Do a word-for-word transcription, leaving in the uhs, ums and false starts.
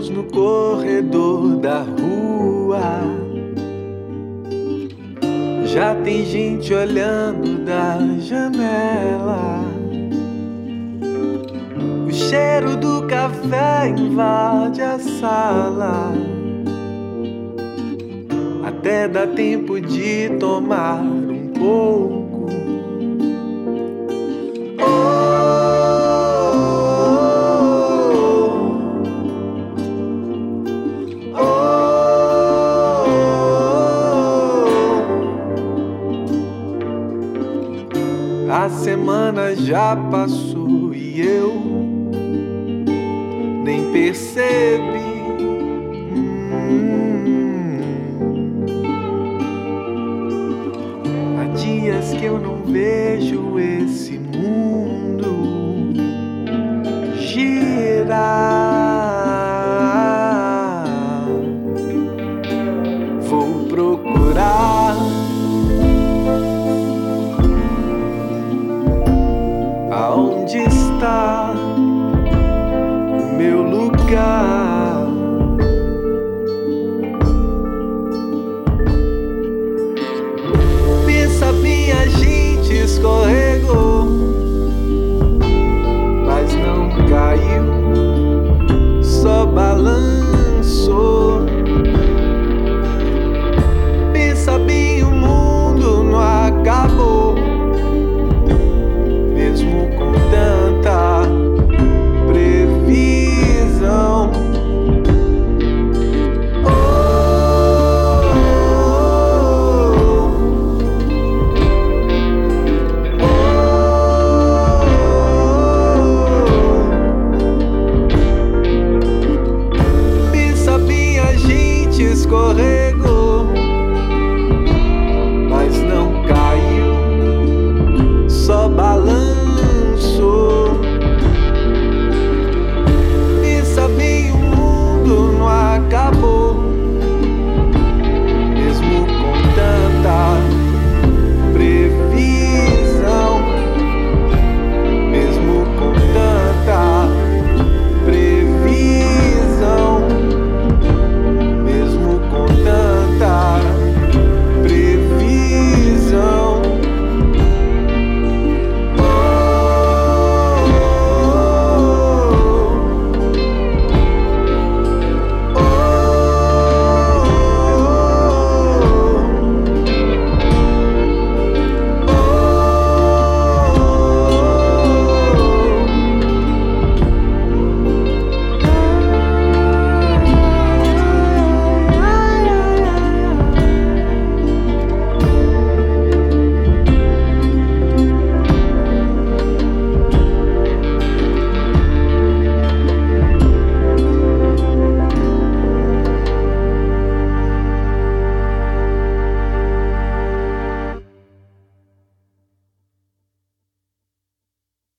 olhos no corredor da rua. Já tem gente olhando da janela. O cheiro do café invade a sala. Até dá tempo de tomar um pouco. A semana já passou e eu nem percebi. Hum. Há dias que eu não vejo esse mundo girar. Vou procurar aonde está o meu lugar. Pensa bem, a gente escorregou, mas não caiu, só balançou. Pensa bem, o mundo não acabou, mesmo com tanta previsão. Oh, oh, oh. Pensa bem, a gente escorreu,